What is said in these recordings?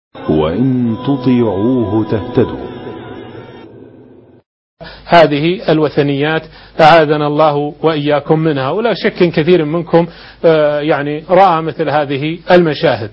وإن تطيعوه تهتدوا. هذه الوثنيات أعاذنا الله وإياكم منها، ولا شك كثير منكم يعني رأى مثل هذه المشاهد.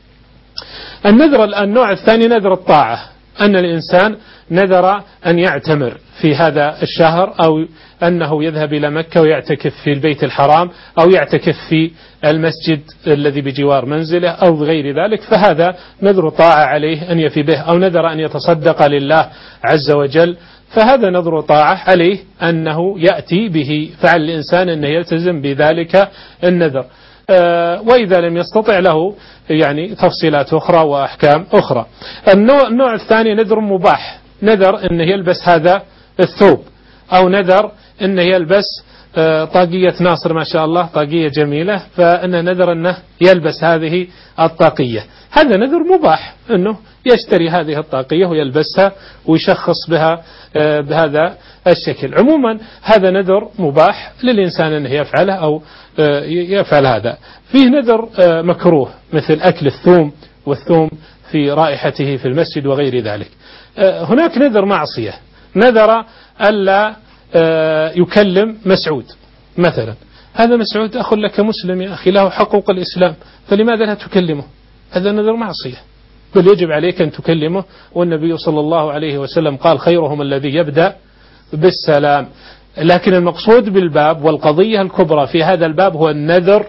النوع الثاني نذر الطاعة، أن الإنسان نذر أن يعتمر في هذا الشهر، أو أنه يذهب إلى مكة ويعتكف في البيت الحرام، أو يعتكف في المسجد الذي بجوار منزله أو غير ذلك، فهذا نذر طاعة عليه أن يفي به، أو نذر أن يتصدق لله عز وجل، فهذا نذر طاعة عليه أنه يأتي به، فعلى الإنسان أنه يلتزم بذلك النذر. وإذا لم يستطع له يعني تفصيلات أخرى وأحكام أخرى. النوع الثاني نذر مباح، نذر أنه يلبس هذا الثوب، أو نذر أنه يلبس طاقية ناصر ما شاء الله، طاقية جميلة، فأنه نذر أنه يلبس هذه الطاقية، هذا نذر مباح، أنه يشتري هذه الطاقية ويلبسها ويشخص بها بهذا الشكل. عموما هذا نذر مباح للإنسان أنه يفعله أو يفعل هذا. فيه نذر مكروه مثل أكل الثوم، والثوم في رائحته في المسجد وغير ذلك. هناك نذر معصية، نذر ألا يكلم مسعود مثلا، هذا مسعود أخ لك مسلم يا أخي، له حقوق الإسلام، فلماذا لا تكلمه؟ هذا نذر معصية، بل يجب عليك أن تكلمه، والنبي صلى الله عليه وسلم قال خيرهم الذي يبدأ بالسلام. لكن المقصود بالباب والقضية الكبرى في هذا الباب هو النذر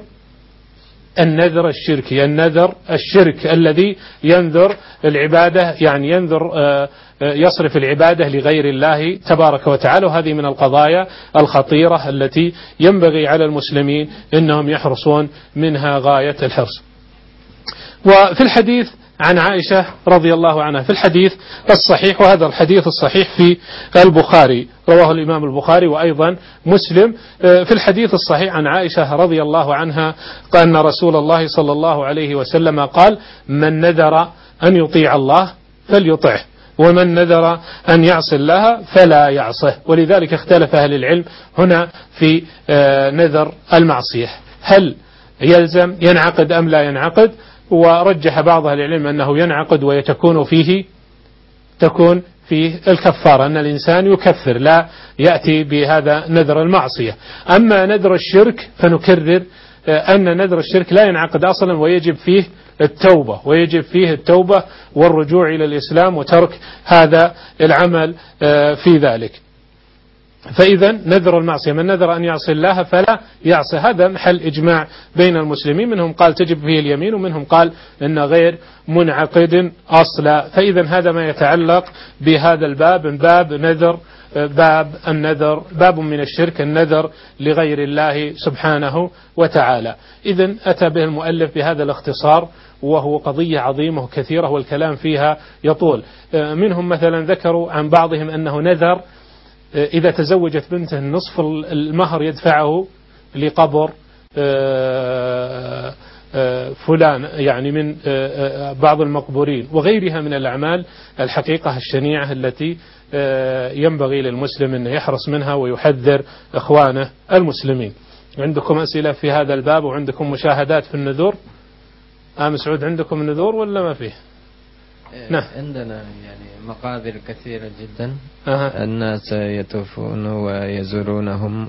الشركي، النذر الشرك الذي ينذر العبادة، يعني ينذر يصرف العبادة لغير الله تبارك وتعالى، وهذه من القضايا الخطيرة التي ينبغي على المسلمين أنهم يحرصون منها غاية الحرص. وفي الحديث عن عائشة رضي الله عنها في الحديث الصحيح، وهذا الحديث الصحيح في البخاري، رواه الإمام البخاري وأيضا مسلم، في الحديث الصحيح عن عائشة رضي الله عنها أن رسول الله صلى الله عليه وسلم قال من نذر أن يطيع الله فليطعه، ومن نذر أن يعصي الله فلا يعصه. ولذلك اختلف أهل العلم هنا في نذر المعصية، هل يلزم ينعقد أم لا ينعقد؟ ورجح بعض أهل العلم أنه ينعقد وتكون فيه الكفارة، أن الإنسان يكفر لا يأتي بهذا نذر المعصية. أما نذر الشرك فنكرر أن نذر الشرك لا ينعقد أصلا، ويجب فيه التوبة والرجوع إلى الإسلام وترك هذا العمل في ذلك. فإذا نذر المعصية من نذر أن يعصي الله فلا يعصي، هذا محل إجماع بين المسلمين، منهم قال تجب فيه اليمين، ومنهم قال إن غير منعقد أصلا. فإذا هذا ما يتعلق بهذا الباب، باب نذر، باب النذر، باب من الشرك، النذر لغير الله سبحانه وتعالى. إذن أتى به المؤلف بهذا الاختصار، وهو قضية عظيمة وكثيرة والكلام فيها يطول. منهم مثلا ذكروا عن بعضهم أنه نذر إذا تزوجت بنته نصف المهر يدفعه لقبر فلان، يعني من بعض المقبورين، وغيرها من الأعمال الحقيقة الشنيعة التي ينبغي للمسلم أن يحرص منها ويحذر إخوانه المسلمين. عندكم أسئلة في هذا الباب وعندكم مشاهدات في النذور؟ مسعود عندكم النذور ولا ما فيه؟ نعم عندنا يعني مقابر كثيرة جدا. الناس يطوفون ويزورونهم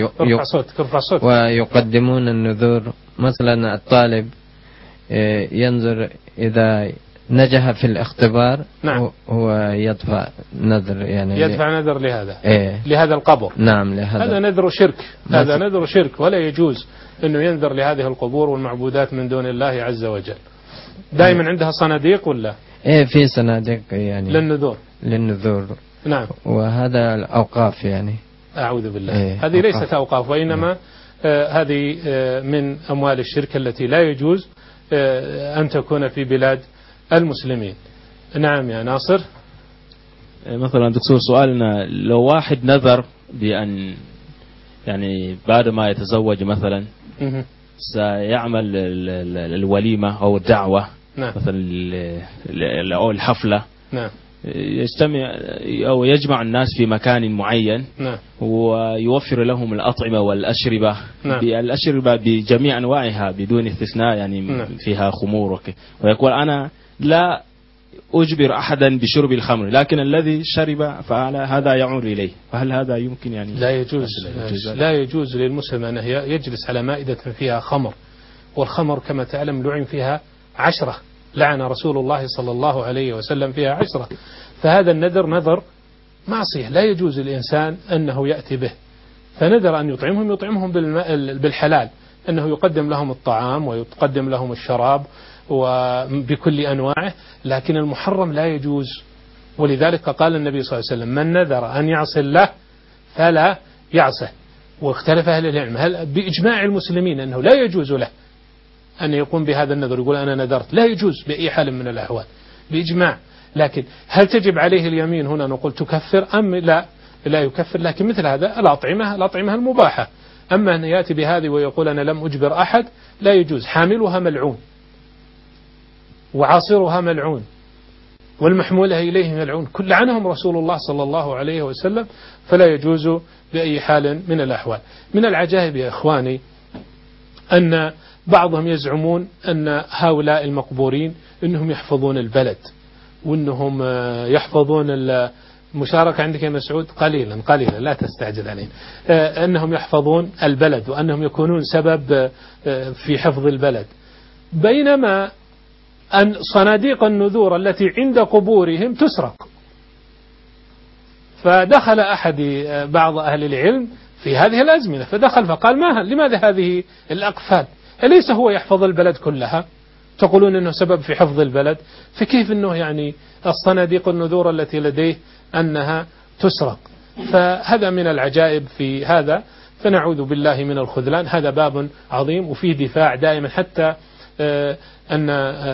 ويقدمون النذور. مثلا الطالب ينظر إذا نجح في الاختبار، نعم، هو يدفع نذر، يعني يدفع نذر لهذا لهذا القبر. نعم هذا نذر شرك، هذا نذر شرك، ولا يجوز أنه ينذر لهذه القبور والمعبودات من دون الله عز وجل. دائما عندها صناديق ولا؟ في صناديق يعني للنذور. نعم. وهذا الأوقاف يعني. أعوذ بالله. هذه ليست أوقاف، وإنما هذه من أموال الشرك التي لا يجوز أن تكون في بلاد المسلمين. نعم يا ناصر. مثلا دكتور سؤالنا، لو واحد نذر بأن يعني بعد ما يتزوج مثلا سيعمل الوليمة أو الدعوة، نعم، مثلا أو الحفلة، نعم، يجتمع أو يجمع الناس في مكان معين، نعم، ويوفر لهم الأطعمة والأشربة، نعم، الأشربة بجميع أنواعها بدون استثناء، يعني نعم، فيها خمور ويقول أنا لا أجبر أحدا بشرب الخمر، لكن الذي شرب فهذا يعود إليه، فهل هذا يمكن يعني؟ لا يجوز. لا يجوز للمسلم أن يجلس على مائدة فيها خمر، والخمر كما تعلم لعن فيها 10، لعن رسول الله صلى الله عليه وسلم فيها 10. فهذا النذر نذر معصية، لا يجوز الإنسان أنه يأتي به. فنذر أن يطعمهم بالحلال، أنه يقدم لهم الطعام ويقدم لهم الشراب وبكل أنواعه، لكن المحرم لا يجوز. ولذلك قال النبي صلى الله عليه وسلم: من نذر أن يعصي الله فلا يعصه. واختلف أهل العلم هل بإجماع المسلمين أنه لا يجوز له أن يقوم بهذا النذر، يقول أنا نذرت، لا يجوز بأي حال من الأحوال بإجماع. لكن هل تجب عليه اليمين هنا نقول تكفر أم لا يكفر؟ لكن مثل هذا الأطعمة المباحة. أما أن يأتي بهذه ويقول أنا لم أجبر أحد، لا يجوز. حاملها ملعون وعاصرها ملعون والمحمولة إليه ملعون، كل لعنهم رسول الله صلى الله عليه وسلم، فلا يجوز بأي حال من الأحوال. من العجائب يا إخواني أن بعضهم يزعمون أن هؤلاء المقبورين أنهم يحفظون البلد، وأنهم يحفظون المشاركة. عندك يا مسعود قليلا لا تستعجل عليهم. أنهم يحفظون البلد وأنهم يكونون سبب في حفظ البلد، بينما أن صناديق النذور التي عند قبورهم تسرق. فدخل بعض أهل العلم في هذه الأزمنة، فدخل فقال: لماذا هذه الأقفال؟ أليس هو يحفظ البلد كلها؟ تقولون أنه سبب في حفظ البلد، فكيف أنه يعني الصناديق النذور التي لديه أنها تسرق؟ فهذا من العجائب في هذا، فنعوذ بالله من الخذلان. هذا باب عظيم وفيه دفاع دائما، حتى أن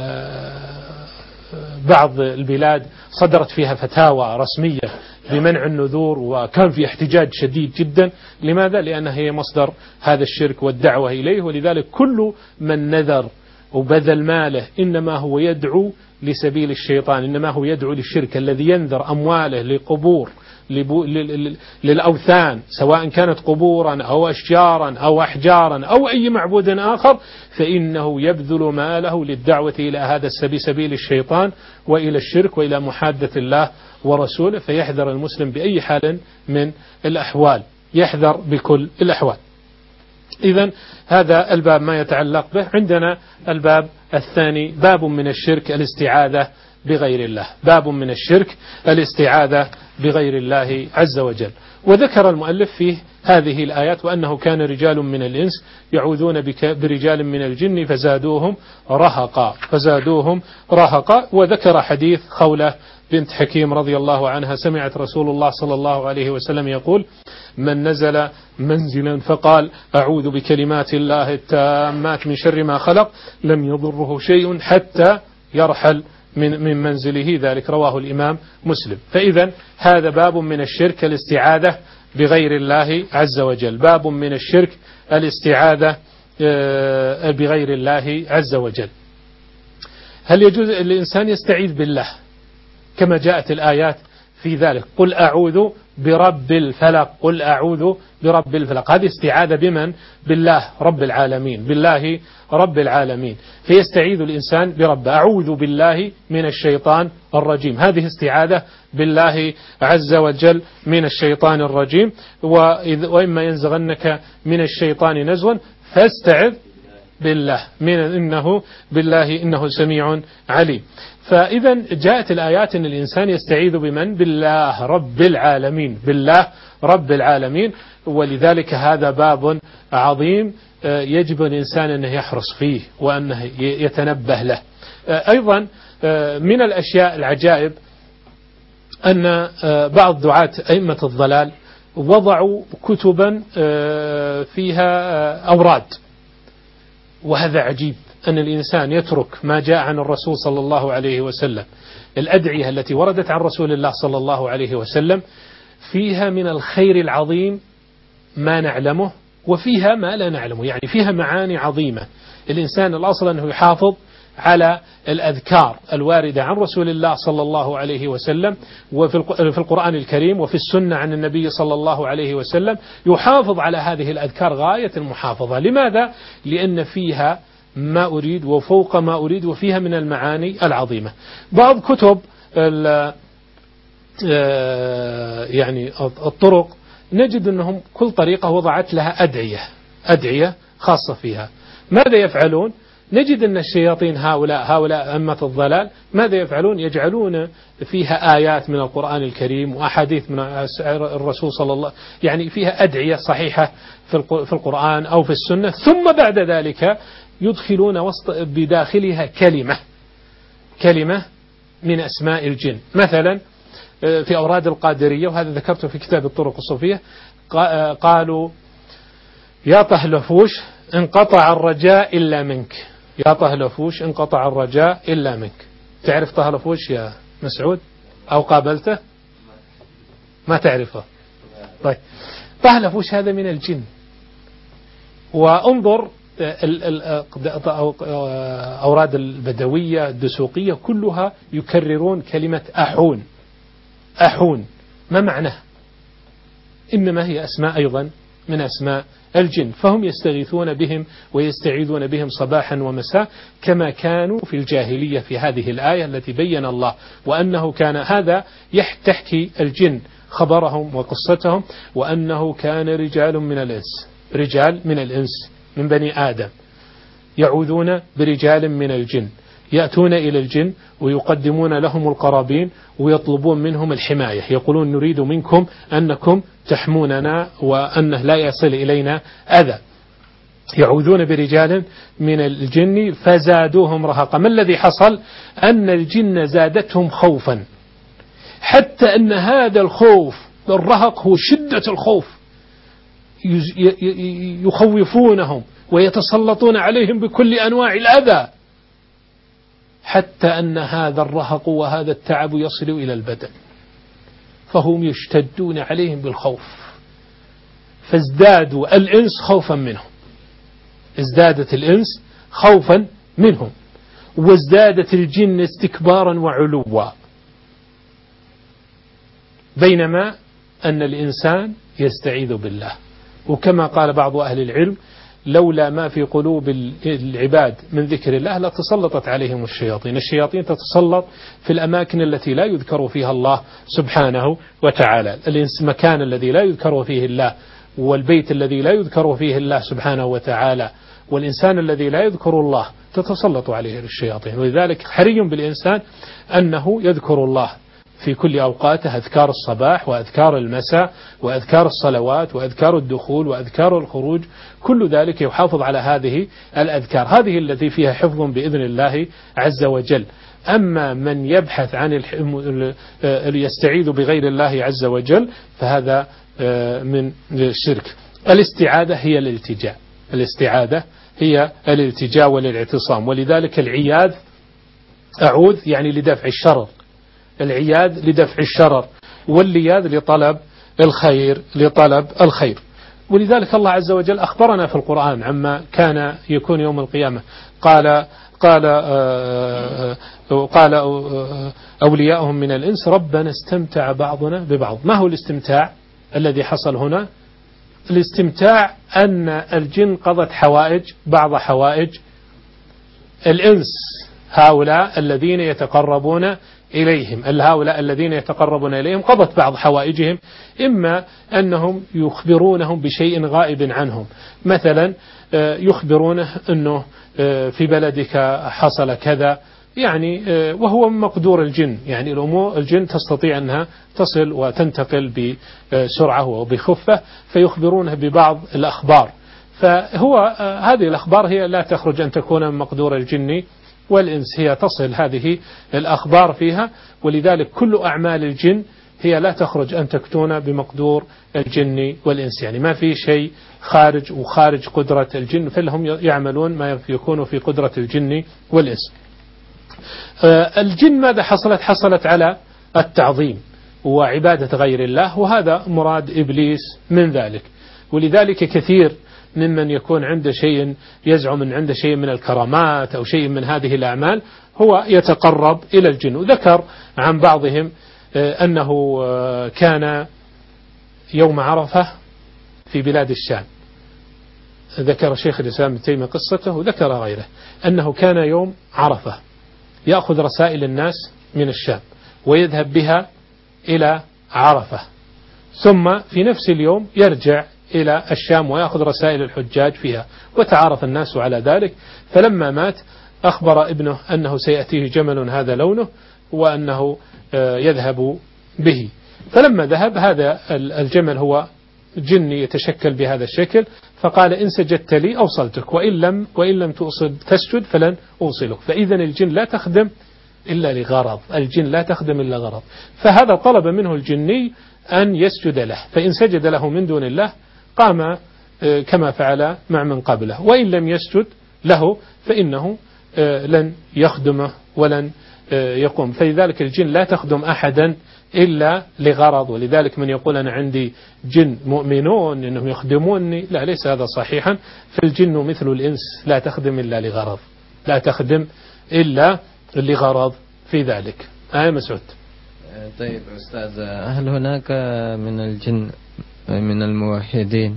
بعض البلاد صدرت فيها فتاوى رسمية بمنع النذور، وكان في احتجاج شديد جدا. لماذا؟ لأنها هي مصدر هذا الشرك والدعوة إليه. ولذلك كل من نذر وبذل ماله إنما هو يدعو لسبيل الشيطان، إنما هو يدعو للشرك. الذي ينذر أمواله لقبور للأوثان، سواء كانت قبورا أو أشجارا أو أحجارا أو أي معبود آخر، فإنه يبذل ماله للدعوة إلى هذا سبيل الشيطان وإلى الشرك وإلى محادة الله ورسوله. فيحذر المسلم بأي حال من الأحوال، يحذر بكل الأحوال. إذن هذا الباب ما يتعلق به. عندنا الباب الثاني، باب من الشرك الاستعاذة بغير الله. باب من الشرك الاستعاذة بغير الله عز وجل. وذكر المؤلف فيه هذه الآيات: وأنه كان رجال من الإنس يعوذون برجال من الجن فزادوهم رهقا. وذكر حديث خولة بنت حكيم رضي الله عنها: سمعت رسول الله صلى الله عليه وسلم يقول: من نزل منزلا فقال أعوذ بكلمات الله التامات من شر ما خلق لم يضره شيء حتى يرحل من منزله. ذلك رواه الإمام مسلم. فإذا هذا باب من الشرك الاستعاذة بغير الله عز وجل. باب من الشرك الاستعاذة بغير الله عز وجل. هل يجوز الإنسان يستعيذ بالله كما جاءت الآيات في ذلك؟ قل أعوذ برب الفلق، قل أعوذ برب الفلق. هذه استعاذة بمن؟ بالله رب العالمين، بالله رب العالمين. فيستعيذ الإنسان برب: أعوذ بالله من الشيطان الرجيم. هذه استعاذة بالله عز وجل من الشيطان الرجيم. وإما ينزغنك من الشيطان نزغ فاستعذ بالله إنه سميع عليم. فإذا جاءت الآيات أن الإنسان يستعيذ بمن؟ بالله رب العالمين، بالله رب العالمين. ولذلك هذا باب عظيم يجب الإنسان أنه يحرص فيه وأنه يتنبه له. أيضا من الأشياء العجائب أن بعض دعاة أئمة الضلال وضعوا كتبا فيها أوراد، وهذا عجيب أن الإنسان يترك ما جاء عن الرسول صلى الله عليه وسلم. الأدعية التي وردت عن رسول الله صلى الله عليه وسلم فيها من الخير العظيم ما نعلمه، وفيها ما لا نعلمه، يعني فيها معاني عظيمة. الإنسان الأصل أنه يحافظ على الأذكار الواردة عن رسول الله صلى الله عليه وسلم وفي القرآن الكريم وفي السنة عن النبي صلى الله عليه وسلم، يحافظ على هذه الأذكار غاية المحافظة. لماذا؟ لأن فيها ما أريد وفوق ما أريد، وفيها من المعاني العظيمة. بعض كتب يعني الطرق نجد أنهم كل طريقة وضعت لها أدعية خاصة فيها. ماذا يفعلون؟ نجد أن الشياطين هؤلاء أمة الضلال ماذا يفعلون؟ يجعلون فيها آيات من القرآن الكريم وأحاديث من الرسول صلى الله، يعني فيها أدعية صحيحة في القرآن أو في السنة، ثم بعد ذلك يدخلون بداخلها كلمة من أسماء الجن. مثلا في أوراد القادرية، وهذا ذكرته في كتاب الطرق الصوفية، قالوا يا طهلفوش انقطع الرجاء إلا منك، يا طهلفوش انقطع الرجاء إلا منك. تعرف طهلفوش يا مسعود أو قابلته؟ ما تعرفه؟ طيب، طهلفوش هذا من الجن. وانظر أوراد البدوية الدسوقية كلها يكررون كلمة أحون. ما معناه؟ إنما هي أسماء أيضا من أسماء الجن، فهم يستغيثون بهم ويستعيذون بهم صباحا ومساء، كما كانوا في الجاهلية في هذه الآية التي بين الله وأنه كان هذا تحكي الجن خبرهم وقصتهم، وأنه كان رجال من الإنس من بني آدم يعوذون برجال من الجن، يأتون إلى الجن ويقدمون لهم القرابين ويطلبون منهم الحماية، يقولون نريد منكم أنكم تحموننا وأنه لا يصل إلينا أذى. يعوذون برجال من الجن فزادوهم رهقا. ما الذي حصل؟ أن الجن زادتهم خوفا، حتى أن هذا الخوف الرهق هو شدة الخوف، يخوفونهم ويتسلطون عليهم بكل أنواع الأذى، حتى أن هذا الرهق وهذا التعب يصل إلى البدن، فهم يشتدون عليهم بالخوف، فازدادوا الإنس خوفا منهم، ازدادت الإنس خوفا منهم، وازدادت الجن استكبارا وعلوا، بينما أن الإنسان يستعيذ بالله. وكما قال بعض أهل العلم لولا ما في قلوب العباد من ذكر الله لتسلطت عليهم الشياطين تتسلط في الأماكن التي لا يذكر فيها الله سبحانه وتعالى. المكان الذي لا يذكر فيه الله، والبيت الذي لا يذكر فيه الله سبحانه وتعالى، والإنسان الذي لا يذكر الله تتسلط عليه الشياطين. ولذلك حري بالإنسان أنه يذكر الله في كل أوقاته، أذكار الصباح وأذكار المساء وأذكار الصلوات وأذكار الدخول وأذكار الخروج، كل ذلك يحافظ على هذه الأذكار، هذه التي فيها حفظ بإذن الله عز وجل. أما من يبحث عن يستعيذ بغير الله عز وجل فهذا من الشرك. الاستعاذة هي الالتجاء والاعتصام، ولذلك العياذ أعوذ يعني لدفع الشرر، العياذ لدفع الشرر، واللياذ لطلب الخير. ولذلك الله عز وجل أخبرنا في القرآن عما كان يكون يوم القيامة. قال أولياؤهم من الإنس ربنا استمتع بعضنا ببعض. ما هو الاستمتاع الذي حصل هنا؟ الاستمتاع أن الجن قضت بعض حوائج الإنس، هؤلاء الذين يتقربون إليهم قضت بعض حوائجهم، إما أنهم يخبرونهم بشيء غائب عنهم، مثلا يخبرونه أنه في بلدك حصل كذا، يعني وهو من مقدور الجن، يعني الجن تستطيع أنها تصل وتنتقل بسرعة وبخفة، فيخبرونه ببعض الأخبار، فهو هذه الأخبار هي لا تخرج أن تكون من مقدور الجن والإنس، هي تصل هذه الأخبار فيها. ولذلك كل أعمال الجن هي لا تخرج أن تكون بمقدور الجن والإنس، يعني ما في شيء خارج قدرة الجن، فهم يعملون ما يكون في قدرة الجن والإنس. الجن ماذا حصلت على التعظيم وعبادة غير الله، وهذا مراد إبليس من ذلك. ولذلك كثير ممن يكون عنده شيء يزعم أن عنده شيء من الكرامات أو شيء من هذه الأعمال هو يتقرب إلى الجن. وذكر عن بعضهم أنه كان يوم عرفة في بلاد الشام، ذكر شيخ الإسلام ابن تيمية قصته وذكر غيره، أنه كان يوم عرفة يأخذ رسائل الناس من الشام ويذهب بها إلى عرفة، ثم في نفس اليوم يرجع إلى الشام ويأخذ رسائل الحجاج فيها، وتعارف الناس على ذلك. فلما مات أخبر ابنه أنه سيأتيه جمل هذا لونه وأنه يذهب به، فلما ذهب هذا الجمل هو جني يتشكل بهذا الشكل، فقال إن سجدت لي أوصلتك وإن لم تسجد فلن أوصلك. فإذا الجن لا تخدم إلا لغرض، الجن لا تخدم إلا غرض. فهذا طلب منه الجني أن يسجد له، فإن سجد له من دون الله قام كما فعل مع من قبله، وإن لم يسجد له فإنه لن يخدمه ولن يقوم. فلذلك الجن لا تخدم أحدا إلا لغرض. ولذلك من يقول أنا عندي جن مؤمنون إنهم يخدموني، لا، ليس هذا صحيحا. فالجن مثل الإنس لا تخدم إلا لغرض، لا تخدم إلا لغرض في ذلك. مسعود. طيب أستاذ، هل هناك من الجن من الموحدين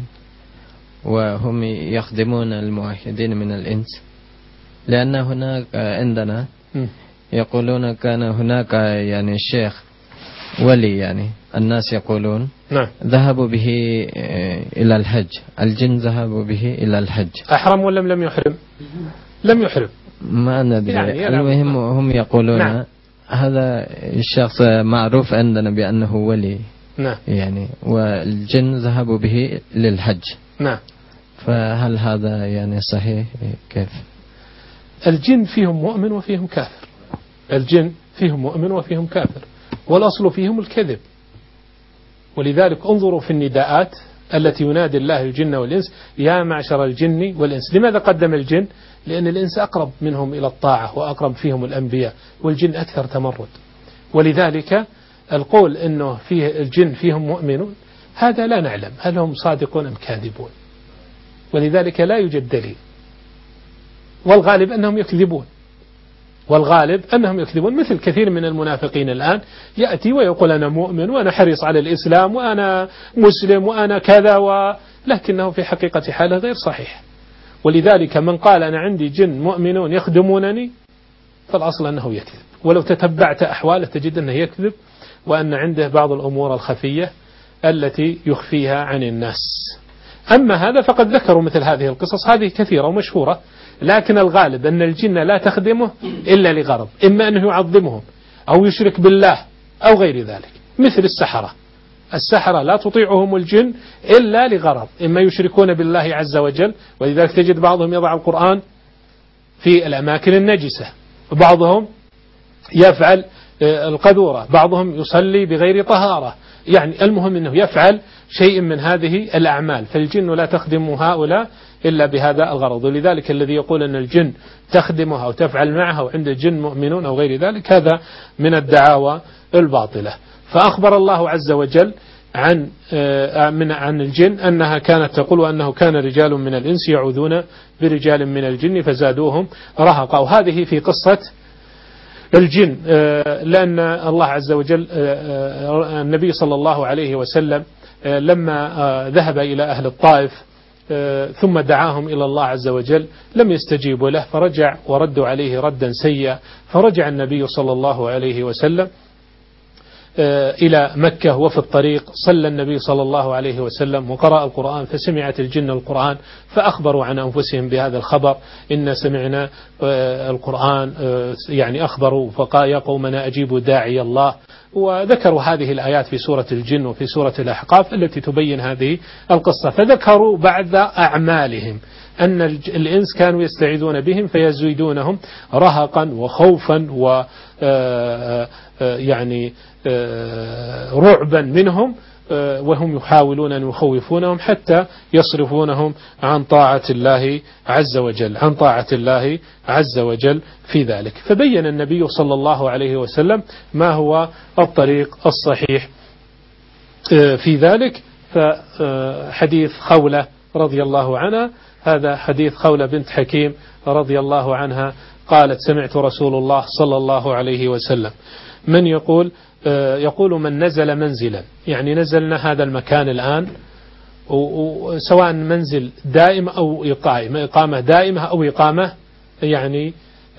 وهم يخدمون الموحدين من الإنس؟ لأن هناك عندنا يقولون كان هناك يعني الشيخ ولي، يعني الناس يقولون نعم ذهبوا به إلى الحج، الجن ذهبوا به إلى الحج. أحرم ولا لم يحرم؟ لم يحرم، ما ندري يعني المهم هم يقولون نعم. هذا الشخص معروف عندنا بأنه ولي، نعم، يعني والجن ذهبوا به للحج. نعم. فهل هذا يعني صحيح؟ كيف؟ الجن فيهم مؤمن وفيهم كافر، الجن فيهم مؤمن وفيهم كافر، والأصل فيهم الكذب. ولذلك انظروا في النداءات التي ينادي الله الجن والإنس: يا معشر الجن والإنس. لماذا قدم الجن؟ لأن الإنس أقرب منهم إلى الطاعة وأقرب فيهم الأنبياء، والجن أكثر تمرد. ولذلك القول أنه فيه الجن فيهم مؤمنون هذا لا نعلم هل هم صادقون أم كاذبون، ولذلك لا يوجد دليل، والغالب أنهم يكذبون، والغالب أنهم يكذبون. مثل كثير من المنافقين الآن يأتي ويقول أنا مؤمن وأنا حريص على الإسلام وأنا مسلم وأنا كذا لكنه في حقيقة حاله غير صحيح. ولذلك من قال أنا عندي جن مؤمنون يخدمونني فالأصل أنه يكذب، ولو تتبعت أحواله تجد أنه يكذب، وأن عنده بعض الأمور الخفية التي يخفيها عن الناس. أما هذا فقد ذكروا مثل هذه القصص، هذه كثيرة ومشهورة، لكن الغالب أن الجن لا تخدمه إلا لغرض، إما أنه يعظمهم أو يشرك بالله أو غير ذلك. مثل السحرة لا تطيعهم الجن إلا لغرض، إما يشركون بالله عز وجل، ولذلك تجد بعضهم يضع القرآن في الأماكن النجسة، وبعضهم يفعل القذورة، بعضهم يصلي بغير طهارة، يعني المهم أنه يفعل شيء من هذه الأعمال. فالجن لا تخدم هؤلاء إلا بهذا الغرض. ولذلك الذي يقول أن الجن تخدمها أو تفعل معها وعند الجن مؤمنون أو غير ذلك هذا من الدعاوى الباطلة. فأخبر الله عز وجل عن الجن أنها كانت تقول وأنه كان رجال من الإنس يعوذون برجال من الجن فزادوهم رهقا. وهذه في قصة الجن، لأن الله عز وجل النبي صلى الله عليه وسلم لما ذهب إلى أهل الطائف ثم دعاهم إلى الله عز وجل لم يستجيبوا له، فرجع وردوا عليه ردا سيئا، فرجع النبي صلى الله عليه وسلم إلى مكة، وفي الطريق صلى النبي صلى الله عليه وسلم وقرأ القرآن، فسمعت الجن القرآن فأخبروا عن أنفسهم بهذا الخبر: إن سمعنا القرآن، يعني أخبروا فقال يا قومنا أجيبوا داعي الله. وذكروا هذه الآيات في سورة الجن وفي سورة الأحقاف التي تبين هذه القصة. فذكروا بعد أعمالهم أن الإنس كانوا يستعيذون بهم فيزيدونهم رهقا وخوفا و يعني رعبا منهم، وهم يحاولون أن يخوفونهم حتى يصرفونهم عن طاعة الله عز وجل في ذلك. فبين النبي صلى الله عليه وسلم ما هو الطريق الصحيح في ذلك. فحديث خولة رضي الله عنها، هذا حديث خولة بنت حكيم رضي الله عنها قالت: سمعت رسول الله صلى الله عليه وسلم من يقول من نزل منزلا، يعني نزلنا هذا المكان الآن وسواء منزل دائم أو إقامة دائمة أو إقامة يعني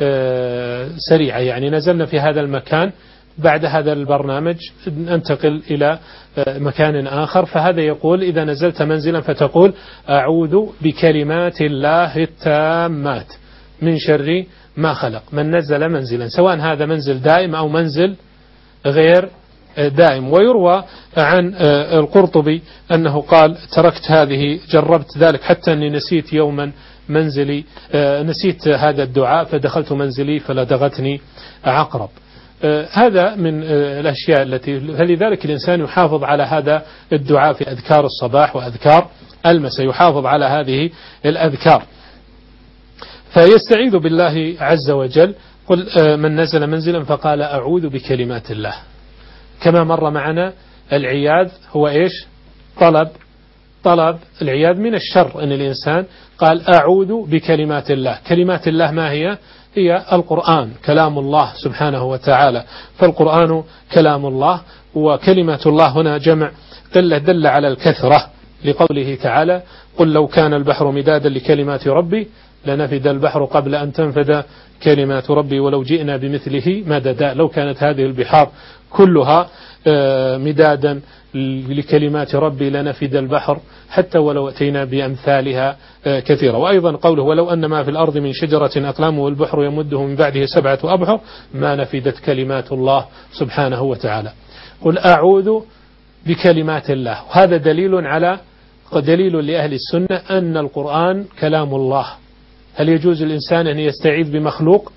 سريعة، يعني نزلنا في هذا المكان بعد هذا البرنامج ننتقل إلى مكان آخر، فهذا يقول إذا نزلت منزلا فتقول أعوذ بكلمات الله التامات من شر ما خلق. من نزل منزلا سواء هذا منزل دائم أو منزل غير دائم. ويروى عن القرطبي أنه قال تركت هذه، جربت ذلك حتى أني نسيت يوما منزلي، نسيت هذا الدعاء فدخلت منزلي فلدغتني عقرب. هذا من الأشياء التي، فلذلك الإنسان يحافظ على هذا الدعاء في أذكار الصباح وأذكار المساء، يحافظ على هذه الأذكار فيستعيذ بالله عز وجل. قل من نزل منزلا فقال أعوذ بكلمات الله. كما مر معنا العياذ هو إيش؟ طلب العياذ من الشر، أن الإنسان قال أعوذ بكلمات الله. كلمات الله ما هي؟ هي القرآن كلام الله سبحانه وتعالى، فالقرآن كلام الله، وكلمة الله هنا جمع دل على الكثرة لقوله تعالى قل لو كان البحر مدادا لكلمات ربي لنفد البحر قبل أن تنفد كلمات ربي ولو جئنا بمثله مددا. لو كانت هذه البحار كلها مدادا لكلمات ربي لنفد البحر حتى ولو أتينا بأمثالها كثيرة. وأيضا قوله ولو أن ما في الأرض من شجرة أقلام والبحر يمده من بعده 7 أبحر ما نفدت كلمات الله سبحانه وتعالى. قل أعوذ بكلمات الله. وهذا دليل لأهل السنة أن القرآن كلام الله. هل يجوز الإنسان أن يستعيذ بمخلوق؟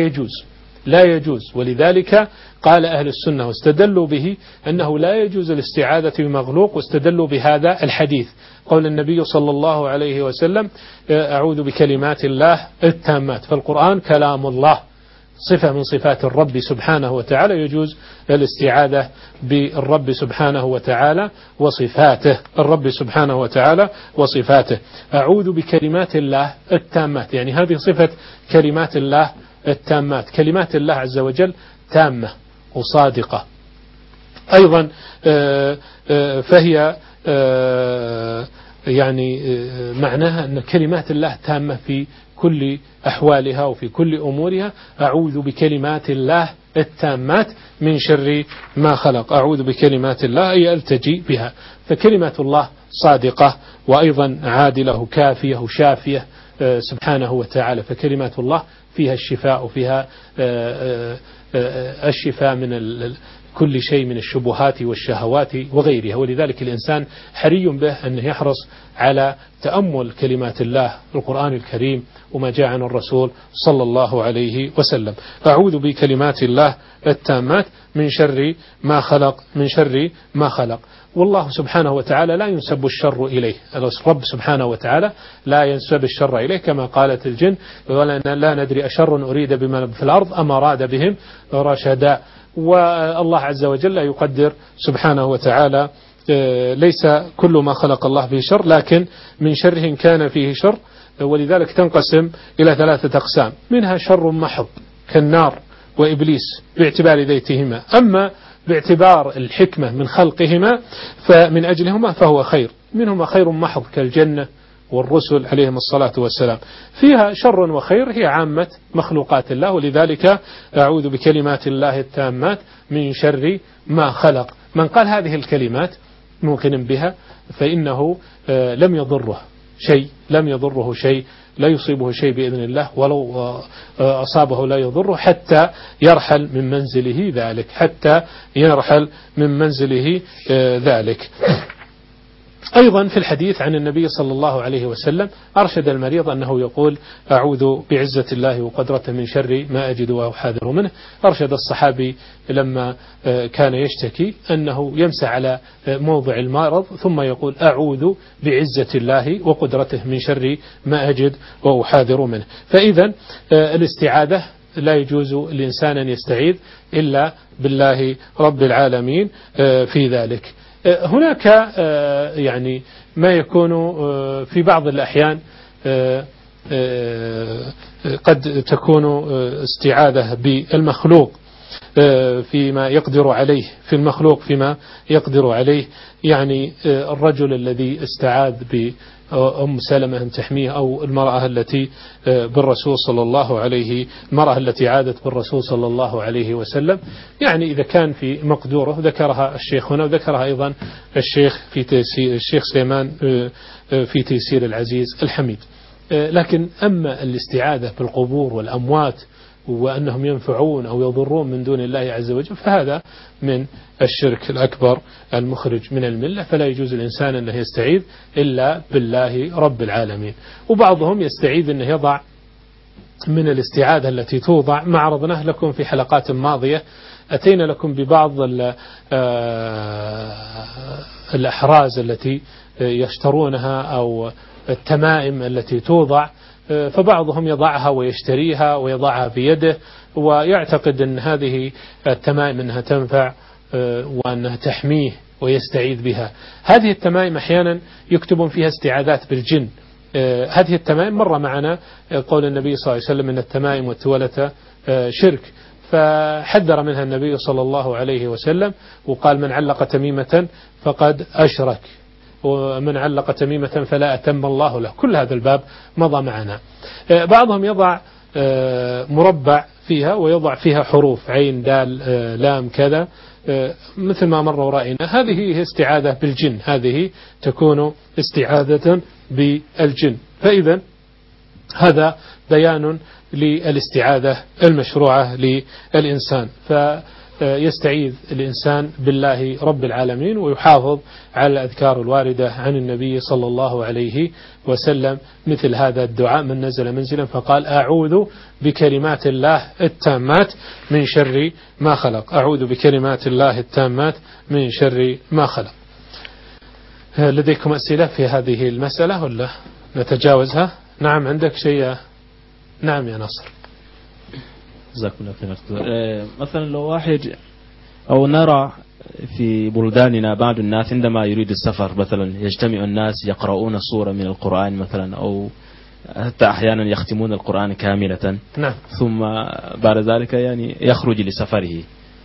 لا يجوز. ولذلك قال أهل السنة واستدلوا به أنه لا يجوز الاستعاذة بمخلوق، واستدلوا بهذا الحديث قول النبي صلى الله عليه وسلم أعوذ بكلمات الله التامات. فالقرآن كلام الله، صفة من صفات الرب سبحانه وتعالى، يجوز الاستعاذة بالرب سبحانه وتعالى وصفاته، الرب سبحانه وتعالى وصفاته. أعوذ بكلمات الله التامات، يعني هذه صفة كلمات الله التامات. كلمات الله عز وجل تامة وصادقة. أيضا فهي يعني معناها أن كلمات الله تامة في كل أحوالها وفي كل أمورها. أعوذ بكلمات الله التامات من شر ما خلق. أعوذ بكلمات الله أي ألتجي بها. فكلمات الله صادقة وأيضا عادلة كافية وشافية سبحانه وتعالى. فكلمات الله فيها الشفاء وفيها الشفاء من كل شيء من الشبهات والشهوات وغيرها. ولذلك الإنسان حري به أن يحرص على تأمل كلمات الله القرآن الكريم وما جاء عن الرسول صلى الله عليه وسلم. أعوذ بكلمات الله التامات من شر ما خلق. من شر ما خلق. والله سبحانه وتعالى لا ينسب الشر إليه. الرب سبحانه وتعالى لا ينسب الشر إليه كما قالت الجن لا ندري أشر أريد بمن في الأرض أم أراد بهم رشدا. والله عز وجل يقدر سبحانه وتعالى ليس كل ما خلق الله فيه شر، لكن من شره كان فيه شر. ولذلك تنقسم إلى 3 أقسام، منها شر محض كالنار وإبليس باعتبار ذيتهما، أما باعتبار الحكمة من خلقهما فمن أجلهما فهو خير، منهما خير محض كالجنة والرسل عليهم الصلاة والسلام. فيها شر وخير هي عامة مخلوقات الله. ولذلك أعوذ بكلمات الله التامات من شر ما خلق. من قال هذه الكلمات موقن بها فإنه لم يضره شيء، لا يصيبه شيء بإذن الله، ولو أصابه لا يضره حتى يرحل من منزله ذلك. أيضا في الحديث عن النبي صلى الله عليه وسلم أرشد المريض أنه يقول أعوذ بعزة الله وقدرته من شر ما أجد وأحاذر منه. أرشد الصحابي لما كان يشتكي أنه يمسح على موضع المرض ثم يقول أعوذ بعزة الله وقدرته من شر ما أجد وأحاذر منه. فإذا الاستعاذة لا يجوز الإنسان أن يستعيذ إلا بالله رب العالمين في ذلك. هناك يعني ما يكون في بعض الأحيان قد تكون استعاذة بالمخلوق فيما يقدر عليه، في المخلوق فيما يقدر عليه. يعني الرجل الذي استعاذ بأم سلمة أن تحميه، أو المرأة التي بالرسول صلى الله عليه، المرأة التي عادت بالرسول صلى الله عليه وسلم، يعني إذا كان في مقدوره، ذكرها الشيخ هنا وذكرها أيضا الشيخ سليمان في تيسير العزيز الحميد. لكن أما الاستعاذة بالقبور والأموات وأنهم ينفعون أو يضرون من دون الله عز وجل، فهذا من الشرك الأكبر المخرج من الملة، فلا يجوز الإنسان أنه يستعيذ إلا بالله رب العالمين. وبعضهم يستعيذ أنه يضع من الاستعاذة التي توضع، ما عرضناه لكم في حلقات ماضية، أتينا لكم ببعض الأحراز التي يشترونها أو التمائم التي توضع، فبعضهم يضعها ويشتريها ويضعها في يده ويعتقد أن هذه التمائم أنها تنفع وأنها تحميه ويستعيذ بها. هذه التمائم أحيانا يكتبون فيها استعاذات بالجن. هذه التمائم مر معنا قول النبي صلى الله عليه وسلم أن التمائم والتولة شرك، فحذر منها النبي صلى الله عليه وسلم وقال: من علق تميمة فقد أشرك، ومن علق تميمة فلا أتم الله له. كل هذا الباب مضى معنا. بعضهم يضع مربع فيها ويضع فيها حروف عين دال لام كذا، مثل ما مر ورائنا. هذه هي استعاذة بالجن، هذه تكون استعاذة بالجن. فإذا هذا بيان للاستعاذة المشروعة للإنسان. فيستعيذ الإنسان بالله رب العالمين ويحافظ على الأذكار الواردة عن النبي صلى الله عليه وسلم، مثل هذا الدعاء: من نزل منزلا فقال: أعوذ بكلمات الله التامات من شر ما خلق. أعوذ بكلمات الله التامات من شر ما خلق. لديكم أسئلة في هذه المسألة ولا نتجاوزها؟ نعم، عندك شيء؟ نعم يا نصر. جزاكم الله خير. مثلا لو واحد أو نرى في بلداننا بعض الناس عندما يريد السفر مثلا يجتمع الناس يقرؤون سورة من القرآن مثلا، أو حتى أحيانا يختمون القرآن كاملة. نعم. ثم بعد ذلك يعني يخرج لسفره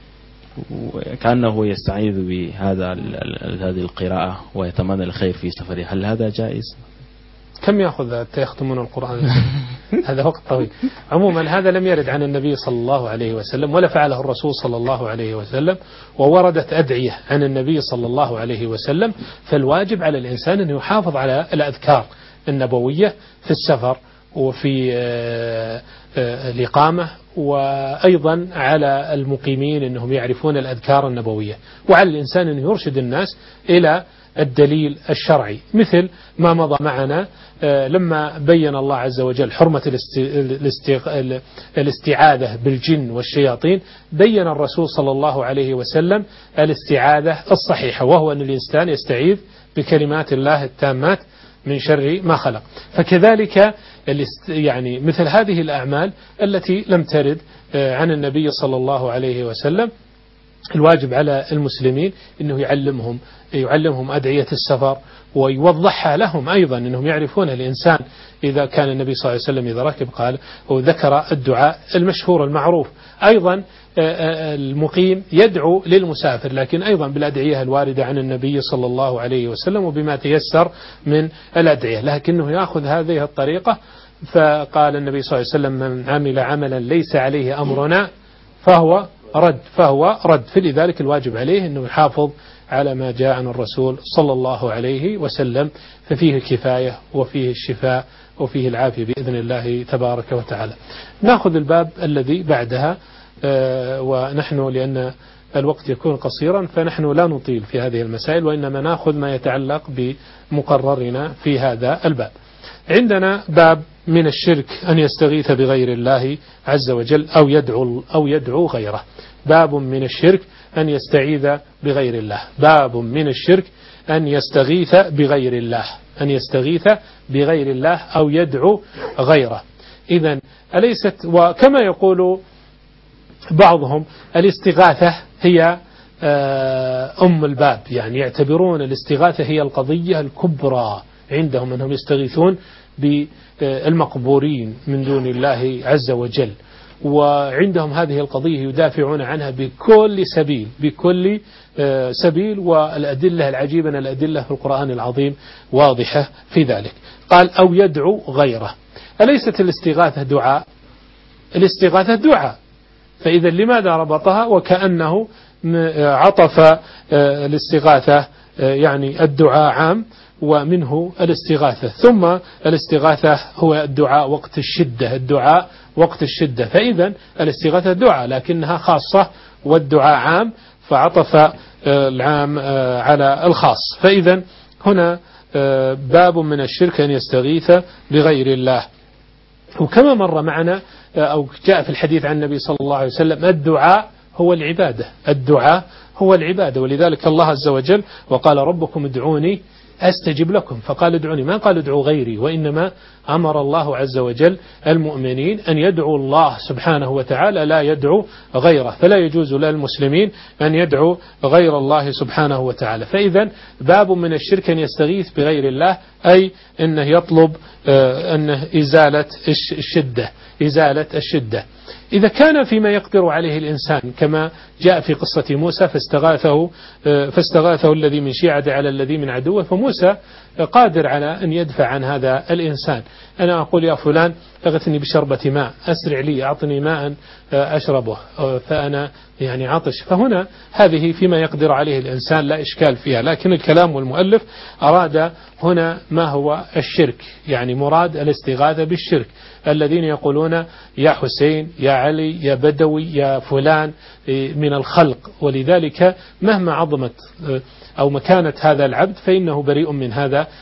كأنه يستعيذ بهذا هذه القراءة ويتمنى الخير في سفره. هل هذا جائز؟ كم يأخذ يختمون القرآن؟ هذا وقت طويل. عموما هذا لم يرد عن النبي صلى الله عليه وسلم ولا فعله الرسول صلى الله عليه وسلم، ووردت أدعية عن النبي صلى الله عليه وسلم. فالواجب على الإنسان أن يحافظ على الأذكار النبوية في السفر وفي الإقامة، وأيضا على المقيمين أنهم يعرفون الأذكار النبوية، وعلى الإنسان أن يرشد الناس إلى الدليل الشرعي، مثل ما مضى معنا لما بين الله عز وجل حرمة الاستعاذة بالجن والشياطين. بين الرسول صلى الله عليه وسلم الاستعاذة الصحيحة، وهو أن الإنسان يستعيذ بكلمات الله التامات من شر ما خلق. فكذلك يعني مثل هذه الأعمال التي لم ترد عن النبي صلى الله عليه وسلم، الواجب على المسلمين أنه يعلمهم أدعية السفر ويوضحها لهم أيضا، أنهم يعرفون الإنسان إذا كان النبي صلى الله عليه وسلم إذا ركب قال وذكر الدعاء المشهور المعروف. أيضا المقيم يدعو للمسافر، لكن أيضا بالأدعية الواردة عن النبي صلى الله عليه وسلم وبما تيسر من الأدعية، لكنه يأخذ هذه الطريقة. فقال النبي صلى الله عليه وسلم: من عمل عملا ليس عليه أمرنا فهو رد. فلذلك الواجب عليه أنه يحافظ على ما جاء عن الرسول صلى الله عليه وسلم، ففيه الكفاية وفيه الشفاء وفيه العافية بإذن الله تبارك وتعالى. نأخذ الباب الذي بعدها، ونحن لأن الوقت يكون قصيرا فنحن لا نطيل في هذه المسائل، وإنما نأخذ ما يتعلق بمقررنا في هذا الباب. عندنا باب من الشرك أن يستغيث بغير الله عز وجل أو يدعو غيره. باب من الشرك أن يستعيذ بغير الله. باب من الشرك أن يستغيث بغير الله، أن يستغيث بغير الله أو يدعو غيره. إذن أليست، وكما يقول بعضهم الاستغاثة هي أم الباب، يعني يعتبرون الاستغاثة هي القضية الكبرى عندهم، أنهم يستغيثون بالمقبورين من دون الله عز وجل. وعندهم هذه القضية يدافعون عنها بكل سبيل والأدلة العجيبة أن الأدلة في القرآن العظيم واضحة في ذلك. قال أو يدعو غيره. أليست الاستغاثة دعاء؟ الاستغاثة دعاء، فإذا لماذا ربطها وكأنه عطف الاستغاثة يعني الدعاء عام ومنه الاستغاثة، ثم الاستغاثة هو الدعاء وقت الشدة، فإذا الاستغاثة دعاء لكنها خاصة والدعاء عام، فعطف العام على الخاص. فإذا هنا باب من الشرك أن يستغيث بغير الله. وكما مر معنا أو جاء في الحديث عن النبي صلى الله عليه وسلم الدعاء هو العبادة، ولذلك الله عز وجل وقال ربكم ادعوني أستجب لكم، فقال ادعوني، ما قال ادعوا غيري، وإنما أمر الله عز وجل المؤمنين أن يدعوا الله سبحانه وتعالى لا يدعو غيره، فلا يجوز للمسلمين أن يدعوا غير الله سبحانه وتعالى. فإذا باب من الشرك أن يستغيث بغير الله، أي أنه يطلب أنه إزالة الشدة. إذا كان فيما يقدر عليه الإنسان كما جاء في قصة موسى فاستغاثه الذي من شيعته على الذي من عدوه، فموسى قادر على أن يدفع عن هذا الإنسان. أنا أقول يا فلان اغثني بشربة ماء، أسرع لي، أعطني ماء أشربه فأنا يعني عطش، فهنا هذه فيما يقدر عليه الإنسان لا إشكال فيها. لكن الكلام والمؤلف أراد هنا ما هو الشرك، يعني مراد الاستغاثة بالشرك، الذين يقولون يا حسين يا علي يا بدوي يا فلان من الخلق، ولذلك مهما عظمت أو مكانة هذا العبد فإنه بريء من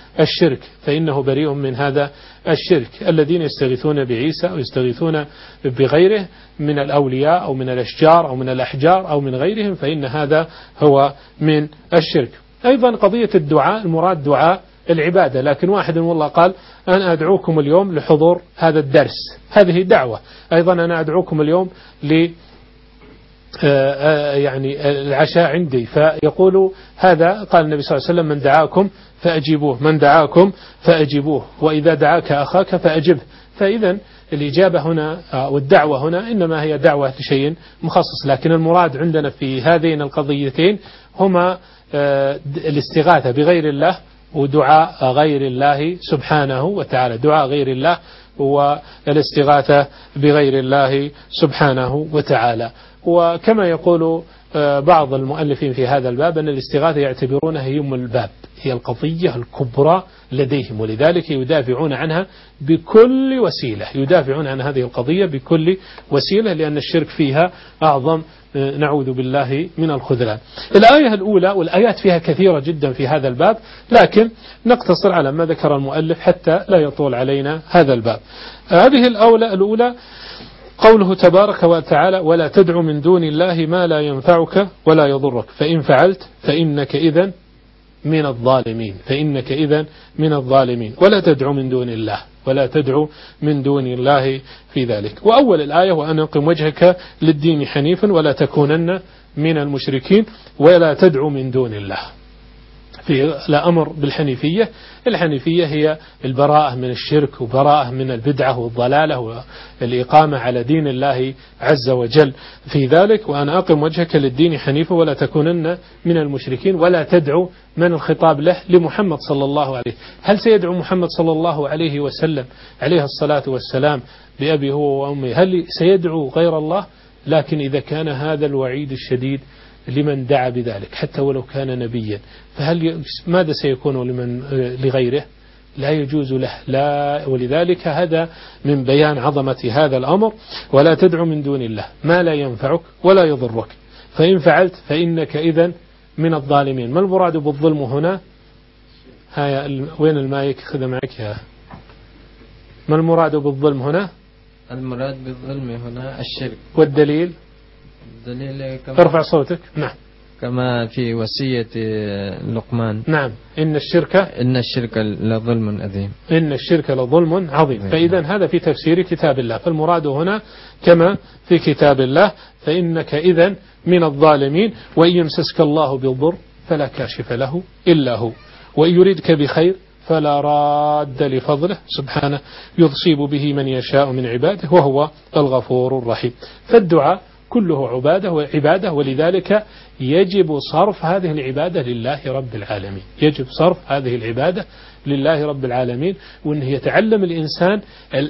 هذا الشرك. الذين يستغيثون بعيسى أو يستغيثون بغيره من الأولياء أو من الأشجار أو من الأحجار أو من غيرهم، فإن هذا هو من الشرك. أيضا قضية الدعاء المراد دعاء العبادة، لكن واحد والله قال أنا أدعوكم اليوم لحضور هذا الدرس، هذه دعوة. أيضا أنا أدعوكم اليوم يعني العشاء عندي، فيقول هذا قال النبي صلى الله عليه وسلم من دعاكم فأجيبوه، وإذا دعاك أخاك فأجبه. فإذا الإجابة هنا والدعوة هنا إنما هي دعوة لشيء مخصص، لكن المراد عندنا في هذين القضيتين هما الاستغاثة بغير الله ودعاء غير الله سبحانه وتعالى، دعاء غير الله والاستغاثة بغير الله سبحانه وتعالى. وكما يقول بعض المؤلفين في هذا الباب أن الاستغاثة يعتبرونها هي الباب، هي القضية الكبرى لديهم، ولذلك يدافعون عنها بكل وسيلة، يدافعون عن هذه القضية بكل وسيلة، لأن الشرك فيها أعظم، نعوذ بالله من الخذلان. الآية الأولى، والآيات فيها كثيرة جدا في هذا الباب، لكن نقتصر على ما ذكر المؤلف حتى لا يطول علينا هذا الباب. هذه الأولى قوله تبارك وتعالى ولا تدع من دون الله ما لا ينفعك ولا يضرك فإن فعلت فإنك إذن من الظالمين ولا تدع من دون الله في ذلك. وأول الآية وأن أقم وجهك للدين حنيفا ولا تكونن من المشركين ولا تدع من دون الله، في الأمر بالحنيفية. الحنيفية هي البراءة من الشرك وبراءة من البدعة والضلالة والإقامة على دين الله عز وجل في ذلك. وأن أقم وجهك للدين حنيفا ولا تكونن من المشركين ولا تدعو، من الخطاب له؟ لمحمد صلى الله عليه. هل سيدعو محمد صلى الله عليه وسلم عليه الصلاة والسلام بأبي هو وأمي؟ هل سيدعو غير الله؟ لكن إذا كان هذا الوعيد الشديد لمن دعا بذلك حتى ولو كان نبيا، ماذا سيكون لغيره؟ لا يجوز له، لا. ولذلك هذا من بيان عظمة هذا الأمر. ولا تدع من دون الله ما لا ينفعك ولا يضرك فإن فعلت فإنك إذن من الظالمين. ما المراد بالظلم هنا؟ وين المايك؟ خذ معك يا. ما المراد بالظلم هنا؟ المراد بالظلم هنا الشرك. والدليل؟ ارفع صوتك. نعم. كما في وصية لقمان. نعم. إن الشرك لظلم عظيم. إن الشرك لظلم عظيم. فإذا هذا في تفسير كتاب الله، فالمراد هنا كما في كتاب الله فإنك إذن من الظالمين. وإن يمسسك الله بالضر فلا كاشف له إلا هو وإن يريدك بخير فلا راد لفضله سبحانه يصيب به من يشاء من عباده وهو الغفور الرحيم. فالدعاء كله عبادة ولذلك يجب صرف هذه العبادة لله رب العالمين، يجب صرف هذه العبادة لله رب العالمين، وأنه يتعلم الإنسان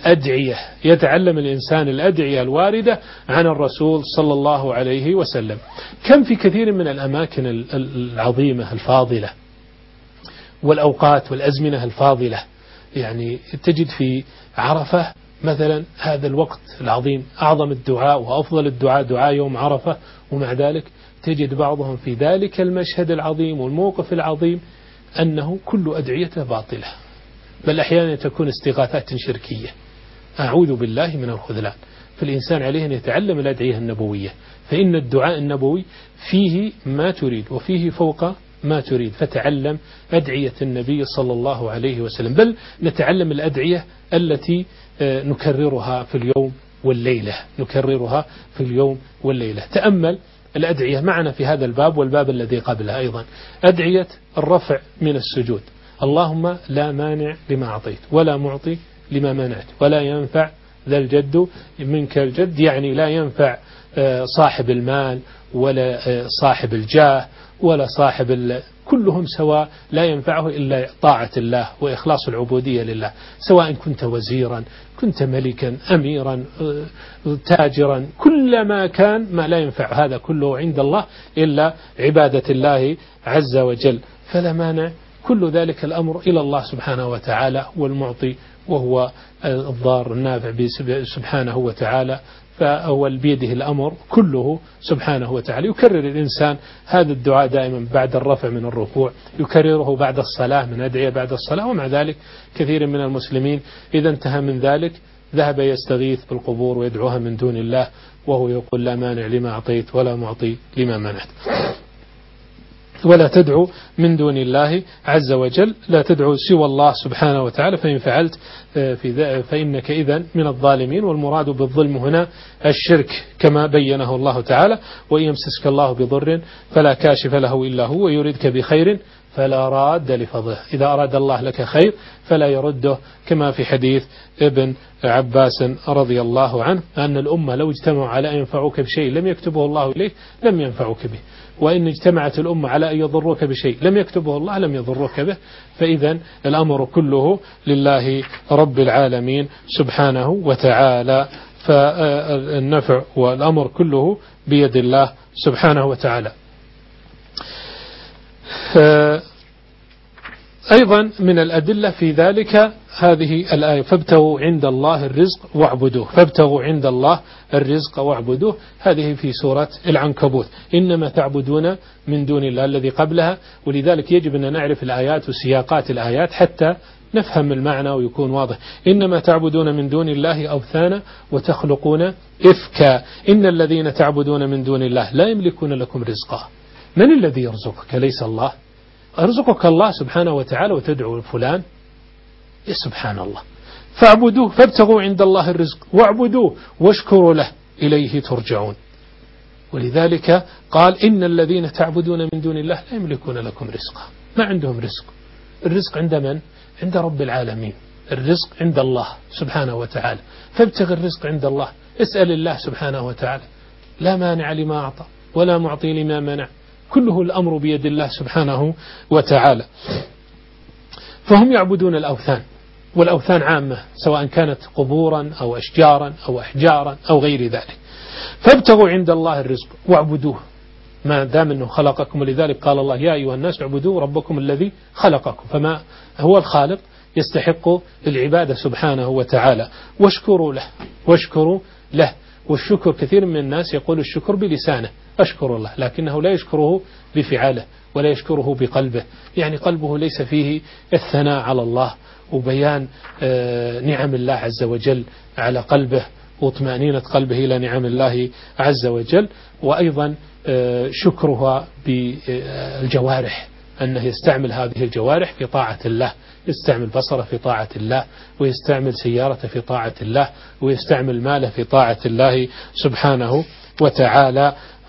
الأدعية الواردة عن الرسول صلى الله عليه وسلم. كم في كثير من الأماكن العظيمة الفاضلة والأوقات والأزمنة الفاضلة، يعني تجد في عرفة مثلا هذا الوقت العظيم أعظم الدعاء وأفضل الدعاء دعاء يوم عرفة، ومع ذلك تجد بعضهم في ذلك المشهد العظيم والموقف العظيم أنه كل أدعيته باطلة، بل أحيانا تكون استغاثات شركية، أعوذ بالله من الخذلان. فالإنسان عليه أن يتعلم الأدعية النبوية، فإن الدعاء النبوي فيه ما تريد وفيه فوق ما تريد، فتعلم أدعية النبي صلى الله عليه وسلم، بل نتعلم الأدعية التي نكررها في اليوم والليلة. تأمل الأدعية معنا في هذا الباب والباب الذي قبله أيضا، أدعية الرفع من السجود: اللهم لا مانع لما أعطيت ولا معطي لما منعت ولا ينفع ذا الجد منك الجد، يعني لا ينفع صاحب المال ولا صاحب الجاه ولا صاحب كلهم سواء، لا ينفعه إلا طاعة الله وإخلاص العبودية لله، سواء كنت وزيرا، كنت ملكا، أميرا، تاجرا، كل ما كان ما لا ينفع هذا كله عند الله إلا عبادة الله عز وجل. فلا مانع، كل ذلك الأمر إلى الله سبحانه وتعالى والمعطي، وهو الضار النافع سبحانه وتعالى، فأول بيده الأمر كله سبحانه وتعالى. يكرر الإنسان هذا الدعاء دائما بعد الرفع من الركوع، يكرره بعد الصلاة من أدعية بعد الصلاة. ومع ذلك كثير من المسلمين إذا انتهى من ذلك ذهب يستغيث بالقبور ويدعوها من دون الله، وهو يقول لا مانع لما أعطيت ولا معطي لما منعت. ولا تدعو من دون الله عز وجل، لا تدعو سوى الله سبحانه وتعالى، فإن فعلت فإنك إذن من الظالمين. والمراد بالظلم هنا الشرك كما بينه الله تعالى: وإن يمسسك الله بضر فلا كاشف له إلا هو ويريدك بخير فلا راد لفضله. إذا أراد الله لك خير فلا يرده، كما في حديث ابن عباس رضي الله عنه أن الأمة لو اجتمعوا على أن ينفعوك بشيء لم يكتبه الله إليك لم ينفعوك به، وإن اجتمعت الأمة على أن يضروك بشيء لم يكتبه الله لم يضروك به. فإذا الأمر كله لله رب العالمين سبحانه وتعالى، فالنفع والأمر كله بيد الله سبحانه وتعالى. أيضا من الأدلة في ذلك هذه الآية: فابتغوا عند الله الرزق واعبدوه. فابتغوا عند الله الرزق واعبدوه، هذه في سورة العنكبوت: إنما تعبدون من دون الله الذي قبلها. ولذلك يجب أن نعرف الآيات وسياقات الآيات حتى نفهم المعنى ويكون واضح. إنما تعبدون من دون الله أوثانا وتخلقون إفكا إن الذين تعبدون من دون الله لا يملكون لكم رزقا. من الذي يرزقك؟ ليس الله. أرزقك الله سبحانه وتعالى وتدعو فلان؟ سبحان الله. فاعبدوه، فابتغوا عند الله الرزق واعبدوه واشكروا له إليه ترجعون. ولذلك قال: إن الذين تعبدون من دون الله لا يملكون لكم رزقا. ما عندهم رزق. الرزق عند من؟ عند رب العالمين. الرزق عند الله سبحانه وتعالى، فابتغ الرزق عند الله، اسأل الله سبحانه وتعالى. لا مانع لما أعطى ولا معطي لما منع، كله الأمر بيد الله سبحانه وتعالى. فهم يعبدون الأوثان، والأوثان عامة سواء كانت قبورا أو أشجارا أو أحجارا أو غير ذلك. فابتغوا عند الله الرزق واعبدوه ما دام أنه خلقكم. ولذلك قال الله: يا أيها الناس اعبدوا ربكم الذي خلقكم. فما هو الخالق يستحق العبادة سبحانه وتعالى، واشكروا له. والشكر كثير من الناس يقول الشكر بلسانه أشكر الله، لكنه لا يشكره بفعاله ولا يشكره بقلبه، يعني قلبه ليس فيه الثناء على الله وبيان نعم الله عز وجل على قلبه وطمأنينة قلبه إلى نعم الله عز وجل. وأيضا شكرها بالجوارح، أنه يستعمل هذه الجوارح في طاعة الله، يستعمل بصره في طاعة الله، ويستعمل سيارته في طاعة الله، ويستعمل ماله في طاعة الله سبحانه وتعالى.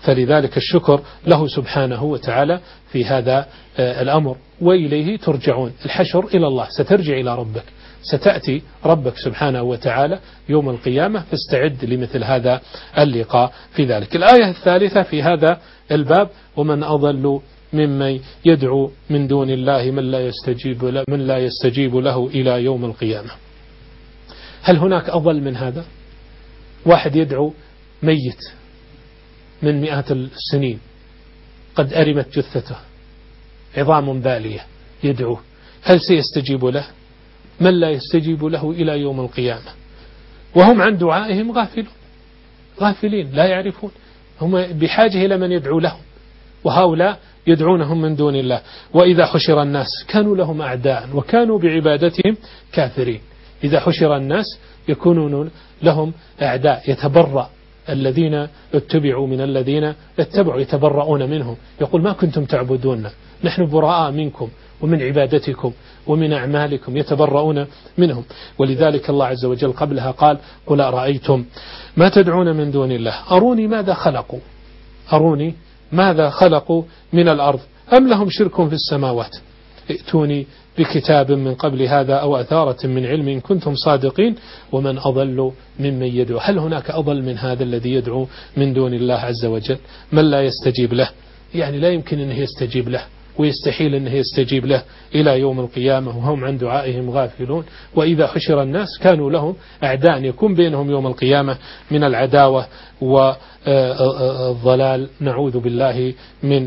فلذلك الشكر له سبحانه وتعالى في هذا الأمر، وإليه ترجعون. الحشر إلى الله، سترجع إلى ربك، ستأتي ربك سبحانه وتعالى يوم القيامة، فاستعد لمثل هذا اللقاء في ذلك. الآية الثالثة في هذا الباب: ومن أضل ممن يدعو من دون الله من لا يستجيب له إلى يوم القيامة. هل هناك أضل من هذا؟ واحد يدعو ميت من مئات السنين قد أرمت جثته، عظام بالية، يدعوه، هل سيستجيب له؟ من لا يستجيب له إلى يوم القيامة، وهم عن دعائهم غافلين لا يعرفون، هم بحاجة إلى من يدعو لهم، وهؤلاء يدعونهم من دون الله. وإذا حشر الناس كانوا لهم أعداء وكانوا بعبادتهم كافرين. إذا حشر الناس يكونون لهم أعداء، يتبرأ الذين اتبعوا من الذين اتبعوا، يتبرؤون منهم، يقول ما كنتم تعبدون، نحن براء منكم ومن عبادتكم ومن أعمالكم، يتبرؤون منهم. ولذلك الله عز وجل قبلها قال: قل أرأيتم ما تدعون من دون الله أروني ماذا خلقوا من الأرض أم لهم شرك في السماوات ائتوني بكتاب من قبل هذا أو أثارة من علم إن كنتم صادقين ومن أضل ممن يدعو. هل هناك أضل من هذا الذي يدعو من دون الله عز وجل؟ من لا يستجيب له، يعني لا يمكن أنه يستجيب له، ويستحيل أنه يستجيب له إلى يوم القيامة، وهم عن دعائهم غافلون. وإذا حشر الناس كانوا لهم أعداء، يكون بينهم يوم القيامة من العداوة والضلال، نعوذ بالله من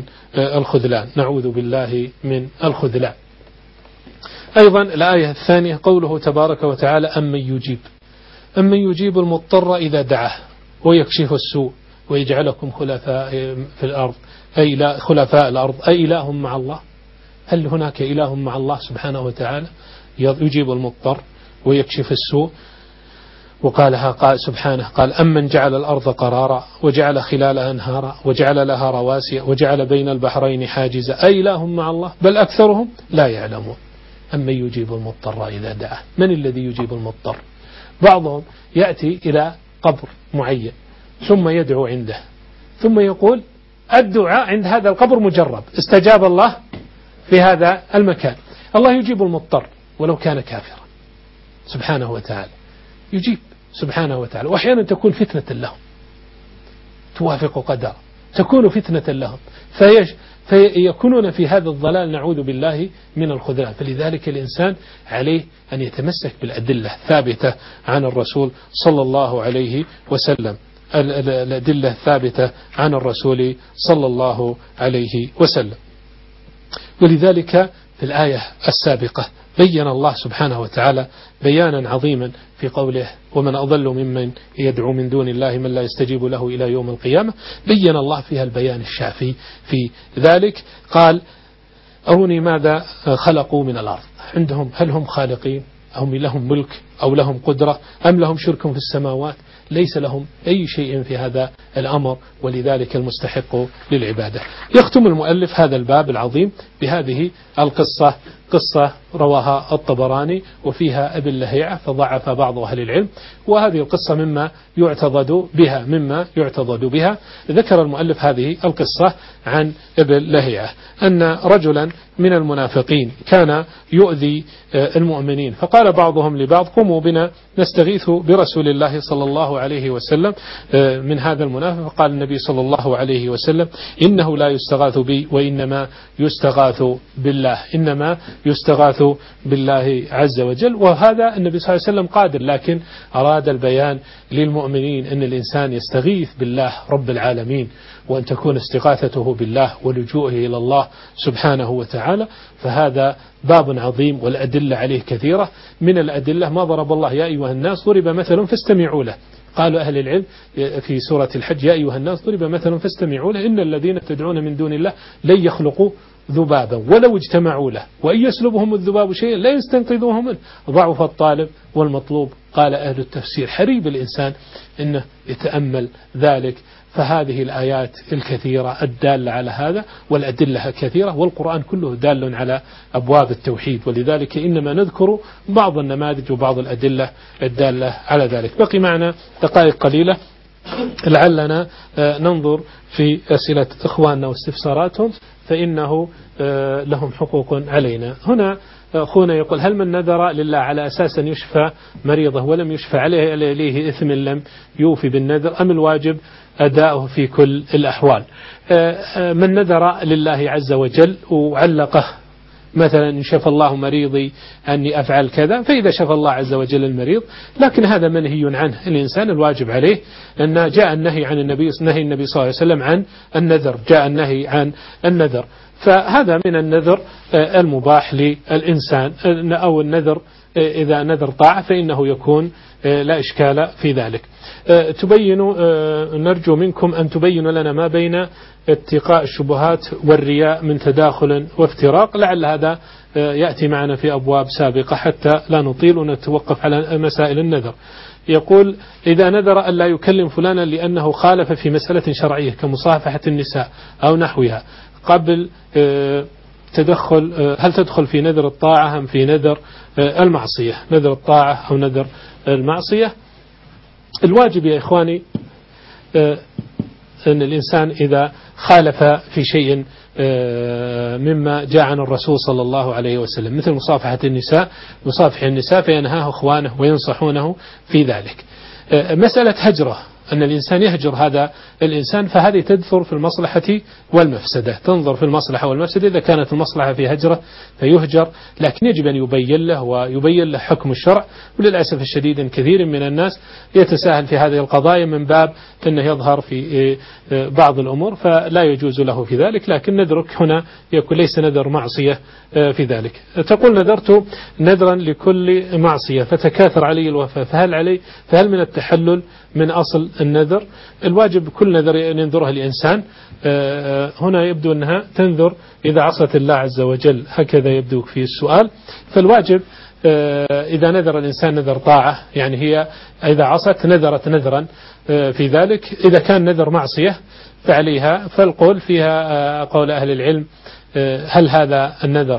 الخذلان. أيضا الآية الثانية قوله تبارك وتعالى: أمن يجيب المضطر إذا دعاه ويكشف السوء ويجعلكم خلفاء في الأرض، أي خلفاء الأرض، أي إله مع الله؟ هل هناك إله مع الله سبحانه وتعالى يجيب المضطر ويكشف السوء؟ وقالها قال سبحانه: قال: أمن جعل الأرض قرارا وجعل خلالها أنهارا وجعل لها رواسي وجعل بين البحرين حاجزا، أي إله مع الله؟ بل أكثرهم لا يعلمون. أمن يجيب المضطر إذا دعاه، من الذي يجيب المضطر؟ بعضهم يأتي إلى قبر معين ثم يدعو عنده، ثم يقول: الدعاء عند هذا القبر مجرب، استجاب الله في هذا المكان. الله يجيب المضطر ولو كان كافرا سبحانه وتعالى، يجيب سبحانه وتعالى. وأحيانا تكون فتنة لهم، توافق قدر، تكون فتنة لهم فيكونون في هذا الضلال، نعوذ بالله من الخذلان. فلذلك الإنسان عليه أن يتمسك بالأدلة الثابتة عن الرسول صلى الله عليه وسلم، الأدلة الثابتة عن الرسول صلى الله عليه وسلم. ولذلك في الآية السابقة بين الله سبحانه وتعالى بيانا عظيما في قوله: ومن أضل ممن يدعو من دون الله من لا يستجيب له إلى يوم القيامة. بين الله فيها البيان الشافي في ذلك، قال: أروني ماذا خلقوا من الأرض، عندهم هل هم خالقين، هم لهم ملك أو لهم قدرة أم لهم شرك في السماوات؟ ليس لهم أي شيء في هذا الأمر، ولذلك المستحق للعبادة. يختم المؤلف هذا الباب العظيم بهذه القصة، قصة رواها الطبراني وفيها ابن لهيعة فضعف بعض أهل العلم، وهذه القصة مما يعتضد بها. ذكر المؤلف هذه القصة عن ابن لهيعة أن رجلا من المنافقين كان يؤذي المؤمنين، فقال بعضهم لبعض: قوموا بنا نستغيث برسول الله صلى الله عليه وسلم من هذا المنافق. فقال النبي صلى الله عليه وسلم: إنه لا يستغاث بي وإنما يستغاث بالله، إنما يستغاث بالله عز وجل. وهذا النبي صلى الله عليه وسلم قادر، لكن أراد البيان للمؤمنين أن الإنسان يستغيث بالله رب العالمين، وأن تكون استغاثته بالله ولجوءه إلى الله سبحانه وتعالى. فهذا باب عظيم والأدلة عليه كثيرة. من الأدلة ما ضرب الله: يا أيها الناس ضرب مثل فاستمعوا له. قالوا أهل العلم في سورة الحج: يا أيها الناس ضرب مثل فاستمعوا له إن الذين تدعون من دون الله لن يخلقوا ذبابا ولو اجتمعوا له وإن يسلبهم الذباب شيئا لا يستنقذوه منه ضعف الطالب والمطلوب. قال أهل التفسير: حريب الإنسان إنه يتأمل ذلك. فهذه الآيات الكثيرة الدالة على هذا، والأدلة كثيرة، والقرآن كله دال على أبواب التوحيد، ولذلك إنما نذكر بعض النماذج وبعض الأدلة الدالة على ذلك. بقي معنا دقائق قليلة لعلنا ننظر في أسئلة إخواننا واستفساراتهم، فإنه لهم حقوق علينا. هنا أخونا يقول: هل من نذر لله على أساس أن يشفى مريضه ولم يشفى عليه إليه إثم لم يوفي بالنذر، أم الواجب أداؤه في كل الأحوال؟ من نذر لله عز وجل وعلقه مثلا إن شفى الله مريضي أني أفعل كذا، فإذا شفى الله عز وجل المريض، لكن هذا منهي عنه. الإنسان الواجب عليه أن جاء النهي عن النبي صلى الله عليه وسلم عن النذر، جاء النهي عن النذر، فهذا من النذر المباح للإنسان، أو النذر إذا نذر طاعة فإنه يكون لا إشكال في ذلك. نرجو منكم أن تبينوا لنا ما بين اتقاء الشبهات والرياء من تداخل وافتراق، لعل هذا يأتي معنا في أبواب سابقة حتى لا نطيل ونتوقف على مسائل النذر. يقول: إذا نذر أن لا يكلم فلانا لأنه خالف في مسألة شرعية كمصافحة النساء أو نحوها قبل هل تدخل في نذر الطاعة أم في نذر المعصية؟ نذر الطاعة أو نذر المعصية؟ الواجب يا إخواني أن الإنسان إذا خالف في شيء مما جاء عن الرسول صلى الله عليه وسلم مثل مصافحة النساء، مصافح النساء، فينهاه إخوانه وينصحونه في ذلك. مسألة هجره، أن الإنسان يهجر هذا الإنسان، فهذه تدخل في المصلحة والمفسدة، تنظر في المصلحة والمفسدة. إذا كانت المصلحة في هجره فيهجر، لكن يجب أن يبين له ويبين له حكم الشرع. وللأسف الشديد كثير من الناس يتساهل في هذه القضايا من باب أنه يظهر في بعض الأمور، فلا يجوز له في ذلك. لكن نذرك هنا يكون ليس نذر معصية في ذلك. تقول: نذرت نذرا لكل معصية فتكاثر علي الوفاء، فهل من التحلل من أصل النذر؟ الواجب كل نذر أن ينذرها الإنسان. هنا يبدو أنها تنذر إذا عصت الله عز وجل، هكذا يبدو في السؤال. فالواجب إذا نذر الإنسان نذر طاعة، يعني هي إذا عصت نذرت نذرا في ذلك. إذا كان نذر معصية فعليها، فالقول فيها قول أهل العلم هل هذا النذر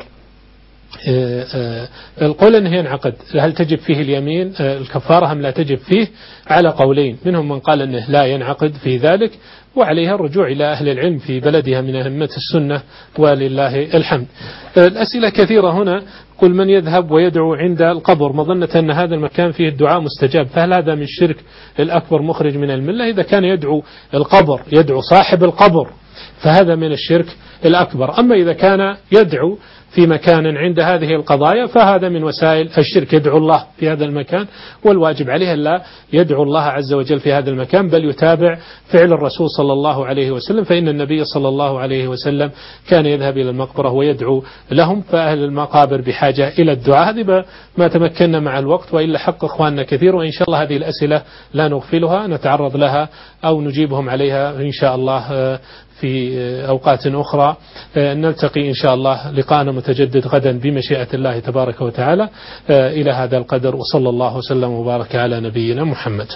القول أنه ينعقد، هل تجب فيه اليمين الكفارة أم لا تجب فيه؟ على قولين، منهم من قال أنه لا ينعقد في ذلك، وعليها الرجوع إلى أهل العلم في بلدها من أئمة السنة ولله الحمد. الأسئلة كثيرة هنا. قل: من يذهب ويدعو عند القبر مظنة أن هذا المكان فيه الدعاء مستجاب، فهل هذا من الشرك الأكبر مخرج من الملة؟ إذا كان يدعو القبر، يدعو صاحب القبر، فهذا من الشرك الأكبر. أما إذا كان يدعو في مكان عند هذه القضايا فهذا من وسائل الشرك، يدعو الله في هذا المكان، والواجب عليه لا يدعو الله عز وجل في هذا المكان، بل يتابع فعل الرسول صلى الله عليه وسلم، فإن النبي صلى الله عليه وسلم كان يذهب إلى المقبرة ويدعو لهم، فأهل المقابر بحاجة إلى الدعاء. هذه ما تمكنا مع الوقت، وإلا حق إخواننا كثير، وإن شاء الله هذه الأسئلة لا نغفلها، نتعرض لها أو نجيبهم عليها إن شاء الله في أوقات أخرى. نلتقي إن شاء الله لقاءنا متجدد غدا بمشيئة الله تبارك وتعالى. إلى هذا القدر، وصلى الله وسلم وبارك على نبينا محمد.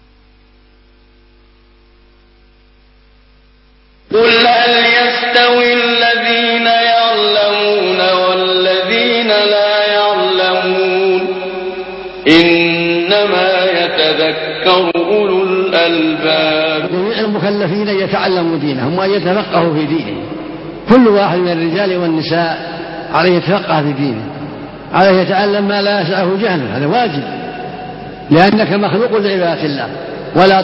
قل هل يستوي الذين يعلمون والذين لا يعلمون إنما يتذكر أولو الألباب. جميع المكلفين يتعلموا دينهم وأن يتفقهوا في دينهم، كل واحد من الرجال والنساء عليه يتفقه في دينه، عليه يتعلم ما لا يسعه جهله، هذا واجب، لأنك مخلوق لعبادة الله ولا